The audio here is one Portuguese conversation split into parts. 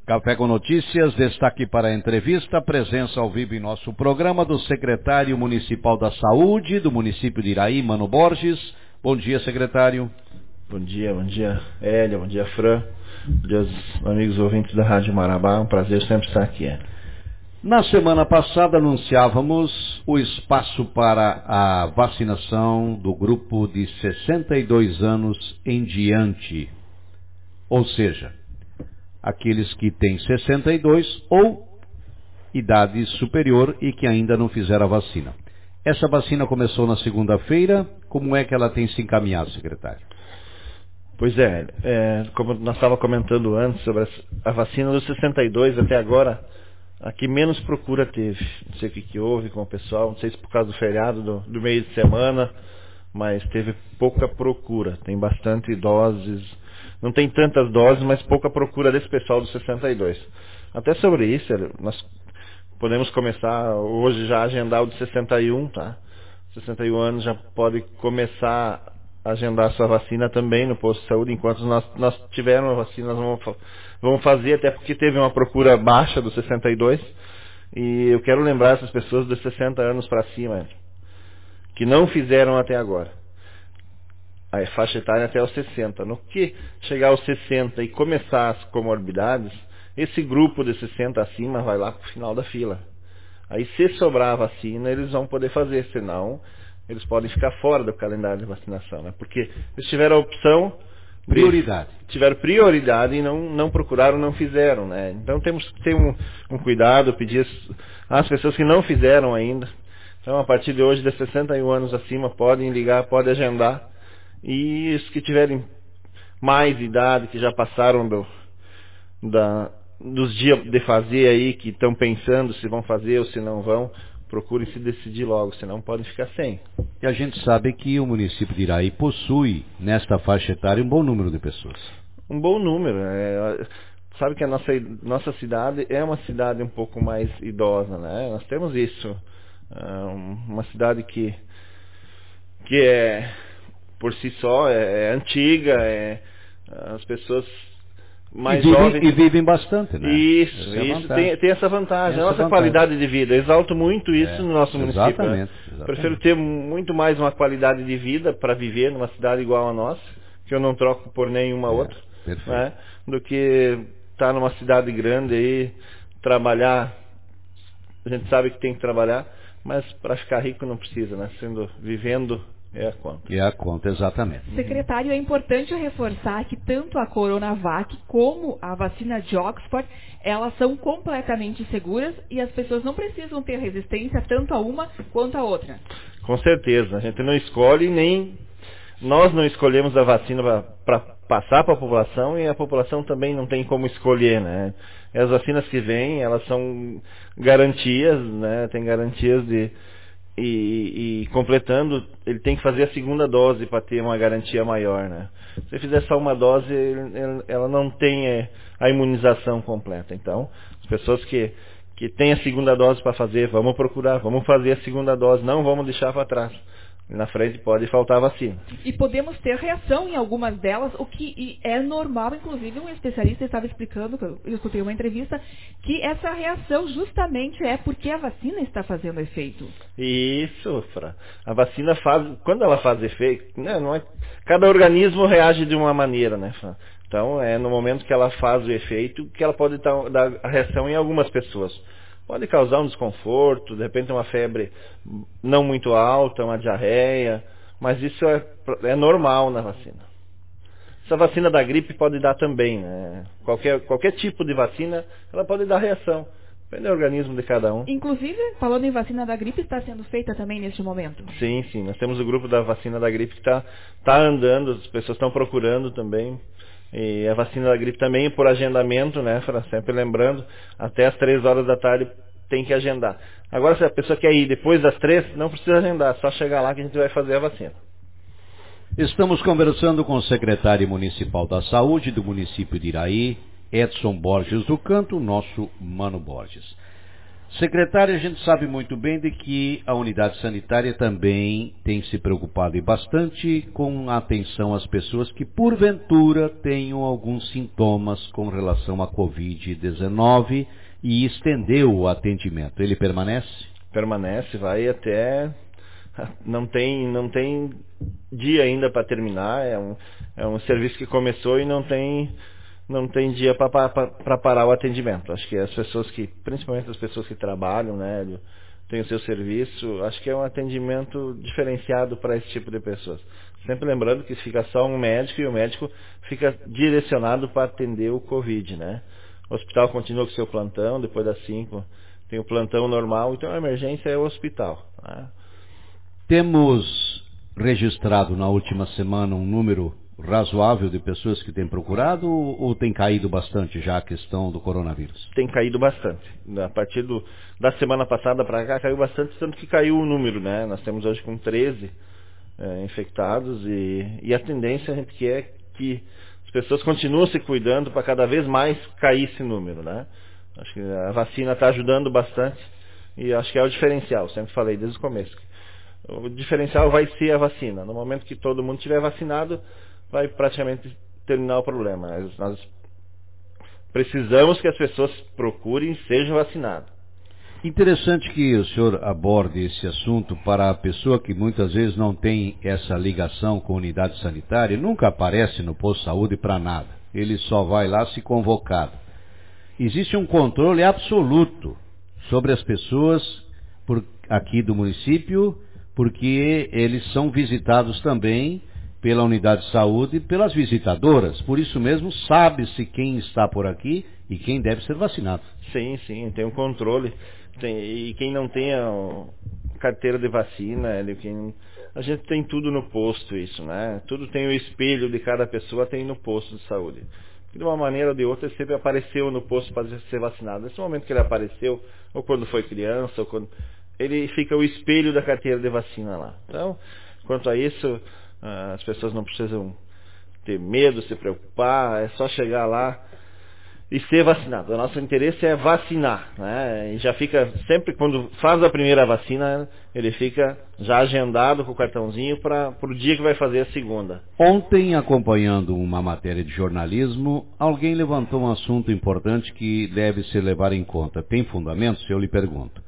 Café com Notícias, destaque para a entrevista, presença ao vivo em nosso programa do secretário municipal da Saúde do município de Iraí, Mano Borges. Bom dia, secretário. Bom dia, Hélia, bom dia, Fran, bom dia aos amigos ouvintes da Rádio Marabá, um prazer sempre estar aqui. Na semana passada anunciávamos o espaço para a vacinação do grupo de 62 anos em diante, ou seja, aqueles que têm 62 ou idade superior e que ainda não fizeram a vacina. Essa vacina começou na segunda-feira, como é que ela tem se encaminhado, secretário? Pois é, como nós estávamos comentando antes sobre a vacina dos 62, até agora, a que menos procura teve. Não sei o que houve com o pessoal, não sei se por causa do feriado do meio de semana, mas teve pouca procura. Tem bastante doses, não tem tantas doses, mas pouca procura desse pessoal dos 62. Até sobre isso, nós podemos começar hoje já a agendar o de 61, tá? 61 anos já pode começar a agendar a sua vacina também no posto de saúde. Enquanto nós tivermos a vacina, nós vamos fazer, até porque teve uma procura baixa dos 62. E eu quero lembrar essas pessoas dos 60 anos para cima, que não fizeram até agora. A faixa etária até os 60. No que chegar aos 60 e começar as comorbidades, esse grupo de 60 acima vai lá para o final da fila. Aí se sobrar a vacina, eles vão poder fazer, senão eles podem ficar fora do calendário de vacinação, né? Porque eles tiveram a opção, tiveram prioridade e não procuraram, não fizeram, né? Então temos que ter um cuidado, pedir às pessoas que não fizeram ainda. Então a partir de hoje, de 61 anos acima, podem ligar, podem agendar. E os que tiverem mais idade, que já passaram dos dias de fazer aí, que estão pensando se vão fazer ou se não vão, procurem se decidir logo, senão podem ficar sem. E a gente sabe que o município de Iraí possui, nesta faixa etária, um bom número de pessoas. Um bom número. Sabe que a nossa cidade é uma cidade um pouco mais idosa, né? Nós temos isso. Uma cidade que é, por si só, é antiga, as pessoas mais jovens... E vivem bastante, né? Isso tem essa vantagem. A nossa qualidade de vida, eu exalto muito isso no nosso município. Exatamente. Prefiro ter muito mais uma qualidade de vida para viver numa cidade igual a nossa, que eu não troco por nenhuma outra, né? Do que estar numa cidade grande e trabalhar. A gente sabe que tem que trabalhar, mas para ficar rico não precisa, né? Vivendo é a conta. É a conta, exatamente. Secretário, é importante reforçar que tanto a Coronavac como a vacina de Oxford, elas são completamente seguras e as pessoas não precisam ter resistência tanto a uma quanto a outra. Com certeza. A gente não escolhe, nós não escolhemos a vacina para passar para a população e a população também não tem como escolher, né? E as vacinas que vêm, elas são garantias, né? Tem garantias e completando, ele tem que fazer a segunda dose para ter uma garantia maior, né? Se fizer só uma dose, ela não tem a imunização completa. Então, as pessoas que têm a segunda dose para fazer, vamos procurar, vamos fazer a segunda dose, não vamos deixar para trás. Na frente pode faltar vacina. E podemos ter reação em algumas delas, o que é normal. Inclusive um especialista estava explicando, eu escutei uma entrevista, que essa reação justamente é porque a vacina está fazendo efeito. Isso, Fra. A vacina quando ela faz efeito, né, cada organismo reage de uma maneira, né, Fra? Então é no momento que ela faz o efeito que ela pode dar a reação em algumas pessoas. Pode causar um desconforto, de repente uma febre não muito alta, uma diarreia, mas isso é normal na vacina. Essa vacina da gripe pode dar também, né? Qualquer tipo de vacina, ela pode dar reação, depende do organismo de cada um. Inclusive, falando em vacina da gripe, está sendo feita também neste momento? Sim, nós temos o grupo da vacina da gripe que está andando, as pessoas estão procurando também. E a vacina da gripe também por agendamento, né, sempre lembrando, até as 3 horas da tarde tem que agendar. Agora, se a pessoa quer ir depois das 3, não precisa agendar, só chegar lá que a gente vai fazer a vacina. Estamos conversando com o secretário municipal da Saúde do município de Iraí, Edson Borges do Canto, nosso Mano Borges. Secretário, a gente sabe muito bem de que a unidade sanitária também tem se preocupado e bastante com a atenção às pessoas que porventura tenham alguns sintomas com relação à Covid-19 e estendeu o atendimento. Ele permanece? Permanece, vai até... Não tem dia ainda para terminar, é um serviço que começou e não tem dia para parar o atendimento. Acho que as pessoas principalmente as pessoas que trabalham, né, têm o seu serviço, acho que é um atendimento diferenciado para esse tipo de pessoas. Sempre lembrando que fica só um médico e o médico fica direcionado para atender o Covid, né? O hospital continua com o seu plantão, depois das 5 tem o plantão normal, então a emergência é o hospital, né? Temos registrado na última semana um número razoável de pessoas que têm procurado ou tem caído bastante já a questão do coronavírus? Tem caído bastante. A partir da semana passada para cá caiu bastante, tanto que caiu o número, né? Nós temos hoje com 13 infectados e a tendência a gente quer que as pessoas continuem se cuidando para cada vez mais cair esse número, né? Acho que a vacina está ajudando bastante e acho que é o diferencial, sempre falei desde o começo. O diferencial vai ser a vacina. No momento que todo mundo estiver vacinado, vai praticamente terminar o problema. Nós precisamos que as pessoas procurem e sejam vacinadas. Interessante que o senhor aborde esse assunto para a pessoa que muitas vezes não tem essa ligação com a unidade sanitária, nunca aparece no posto de saúde para nada. Ele só vai lá se convocado. Existe um controle absoluto sobre as pessoas aqui do município, porque eles são visitados também pela unidade de saúde e pelas visitadoras. Por isso mesmo, sabe-se quem está por aqui e quem deve ser vacinado. Sim, tem um controle. E quem não tem a carteira de vacina, a gente tem tudo no posto isso, né? Tudo tem o espelho de cada pessoa, tem no posto de saúde. De uma maneira ou de outra, ele sempre apareceu no posto para ser vacinado. Nesse momento que ele apareceu, ou quando foi criança, ou quando... ele fica o espelho da carteira de vacina lá. Então, quanto a isso, as pessoas não precisam ter medo, se preocupar, é só chegar lá e ser vacinado. O nosso interesse é vacinar, né? E já fica, sempre quando faz a primeira vacina, ele fica já agendado com o cartãozinho para o dia que vai fazer a segunda. Ontem, acompanhando uma matéria de jornalismo, alguém levantou um assunto importante que deve ser levado em conta. Tem fundamento, se eu lhe pergunto?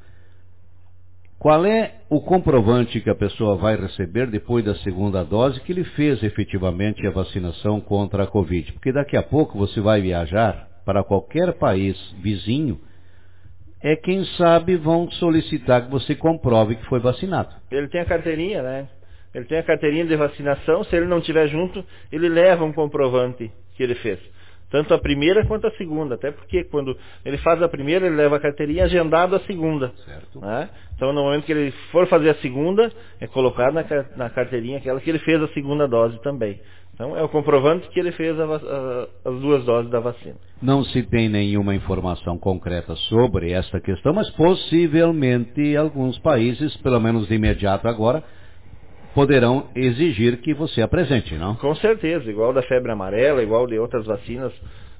Qual é o comprovante que a pessoa vai receber depois da segunda dose que ele fez efetivamente a vacinação contra a Covid? Porque daqui a pouco você vai viajar para qualquer país vizinho, quem sabe vão solicitar que você comprove que foi vacinado. Ele tem a carteirinha, né? Ele tem a carteirinha de vacinação, se ele não tiver junto, ele leva um comprovante que ele fez. Tanto a primeira quanto a segunda, até porque quando ele faz a primeira, ele leva a carteirinha agendado a segunda. Certo. Né? Então, no momento que ele for fazer a segunda, é colocado na carteirinha aquela que ele fez a segunda dose também. Então, é o comprovante que ele fez as 2 doses da vacina. Não se tem nenhuma informação concreta sobre esta questão, mas possivelmente alguns países, pelo menos de imediato agora, poderão exigir que você apresente, não? Com certeza, igual da febre amarela, igual de outras vacinas,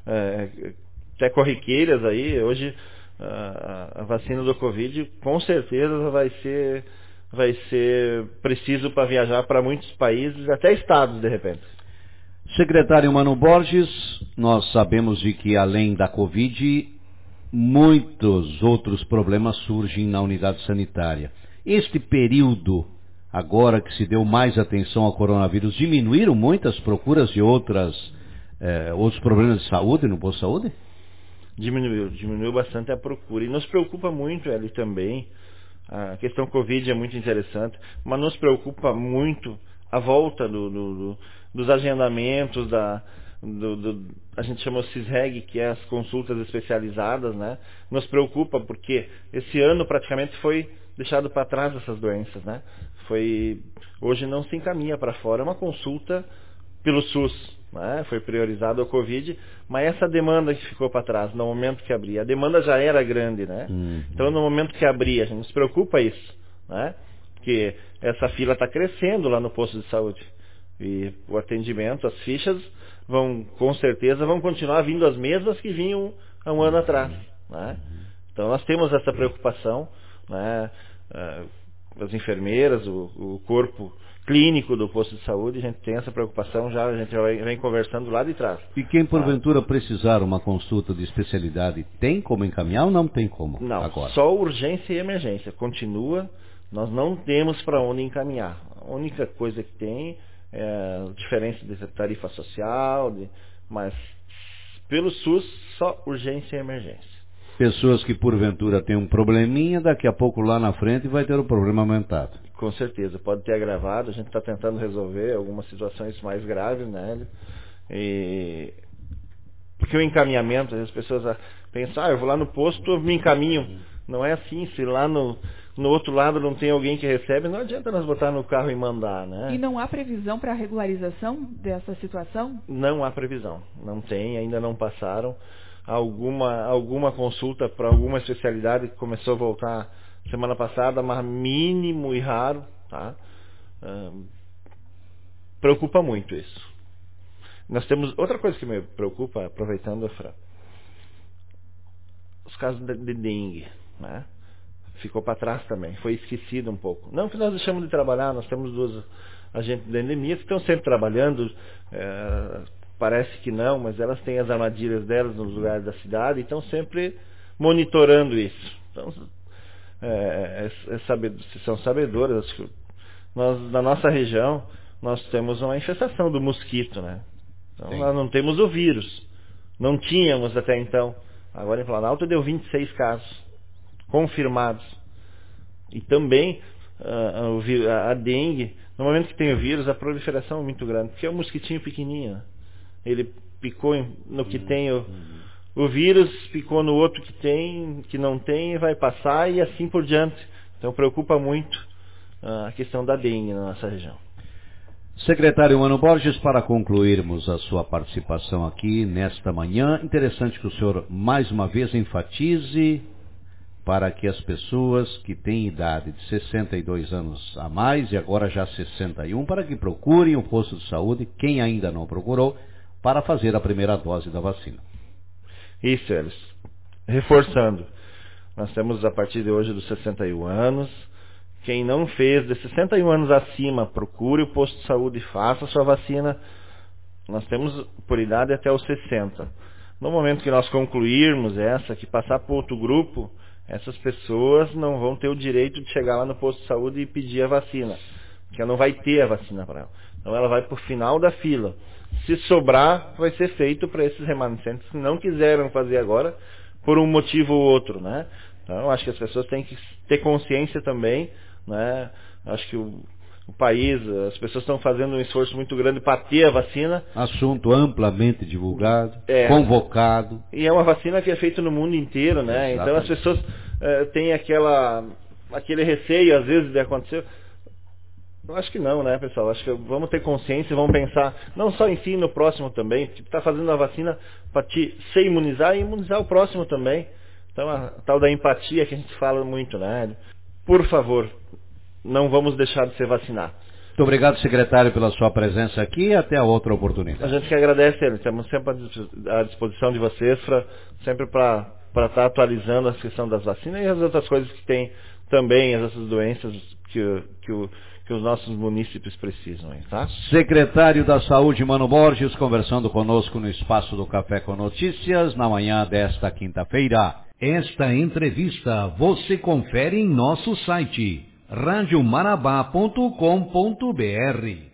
até corriqueiras aí. Hoje, a vacina do Covid, com certeza vai ser preciso para viajar para muitos países, até estados, de repente. Secretário Mano Borges, nós sabemos de que além da Covid, muitos outros problemas surgem na unidade sanitária. Este período, agora que se deu mais atenção ao coronavírus, diminuíram muitas procuras de outros problemas de saúde no posto de saúde? Diminuiu bastante a procura. E nos preocupa muito ali também. A questão Covid é muito interessante, mas nos preocupa muito a volta dos agendamentos, a gente chama o CISREG, que é as consultas especializadas, né? Nos preocupa porque esse ano praticamente foi deixado para trás essas doenças, né? Hoje não se encaminha para fora, é uma consulta pelo SUS, né? Foi priorizado o Covid, mas essa demanda que ficou para trás, no momento que abria, a demanda já era grande, né? Então no momento que abria, a gente nos preocupa isso, né? Porque essa fila está crescendo lá no posto de saúde. E o atendimento, as fichas com certeza vão continuar vindo as mesmas que vinham há um ano atrás, né? Então nós temos essa preocupação, né? As enfermeiras, o corpo clínico do posto de saúde, a gente tem essa preocupação já, a gente vem conversando lá de trás. E quem porventura precisar uma consulta de especialidade, tem como encaminhar ou não tem como? Não, agora? Só urgência e emergência. Continua, nós não temos para onde encaminhar. A única coisa que tem é a diferença de tarifa social, mas pelo SUS, só urgência e emergência. Pessoas que porventura têm um probleminha, daqui a pouco lá na frente vai ter o problema aumentado. Com certeza, pode ter agravado, a gente está tentando resolver algumas situações mais graves, né? Porque o encaminhamento, as pessoas pensam, eu vou lá no posto, eu me encaminho. Não é assim, se lá no outro lado não tem alguém que recebe, não adianta nós botar no carro e mandar, né? E não há previsão para a regularização dessa situação? Não há previsão, não tem, ainda não passaram. Alguma consulta para alguma especialidade que começou a voltar semana passada, mas mínimo e raro, tá? Preocupa muito isso. Nós temos outra coisa que me preocupa, aproveitando, Fran, os casos de dengue, né? Ficou para trás também, foi esquecido um pouco. Não que nós deixamos de trabalhar, nós temos 2 agentes de endemia que estão sempre trabalhando, parece que não, mas elas têm as armadilhas delas nos lugares da cidade e estão sempre monitorando isso. Então, são sabedoras. Nós, na nossa região, nós temos uma infestação do mosquito, né? Então, nós não temos o vírus. Não tínhamos até então. Agora em Planalto deu 26 casos confirmados. E também a dengue, no momento que tem o vírus, a proliferação é muito grande, porque é um mosquitinho pequenininho. Ele picou no que tem o vírus, picou no outro que não tem, e vai passar e assim por diante. Então preocupa muito a questão da dengue na nossa região. Secretário Mano Borges, para concluirmos a sua participação aqui nesta manhã, interessante que o senhor mais uma vez enfatize para que as pessoas que têm idade de 62 anos a mais e agora já 61, para que procurem o posto de saúde, quem ainda não procurou, para fazer a primeira dose da vacina. Isso, Elis. Reforçando, nós temos a partir de hoje dos 61 anos, quem não fez de 61 anos acima, procure o posto de saúde e faça a sua vacina. Nós temos por idade até os 60. No momento que nós concluirmos que passar para outro grupo, essas pessoas não vão ter o direito de chegar lá no posto de saúde e pedir a vacina, porque ela não vai ter a vacina para ela. Então ela vai para o final da fila. Se sobrar, vai ser feito para esses remanescentes que não quiseram fazer agora, por um motivo ou outro, né? Então eu acho que as pessoas têm que ter consciência também, né? Acho que o país, as pessoas estão fazendo um esforço muito grande para ter a vacina. Assunto amplamente divulgado, convocado. E é uma vacina que é feita no mundo inteiro, né? Exatamente. Então as pessoas têm aquele receio, às vezes, de acontecer. Eu acho que não, né, pessoal? Acho que vamos ter consciência e vamos pensar, não só em si e no próximo também. Tipo, tá fazendo a vacina para te se imunizar e imunizar o próximo também. Então a tal da empatia que a gente fala muito, né? Por favor, não vamos deixar de se vacinar. Muito obrigado, secretário, pela sua presença aqui e até a outra oportunidade. A gente que agradece, estamos sempre à disposição de vocês, sempre para estar atualizando a questão das vacinas e as outras coisas que tem também, essas doenças que os nossos munícipes precisam, tá? Secretário da Saúde, Mano Borges, conversando conosco no Espaço do Café com Notícias, na manhã desta quinta-feira. Esta entrevista você confere em nosso site radiomarabá.com.br.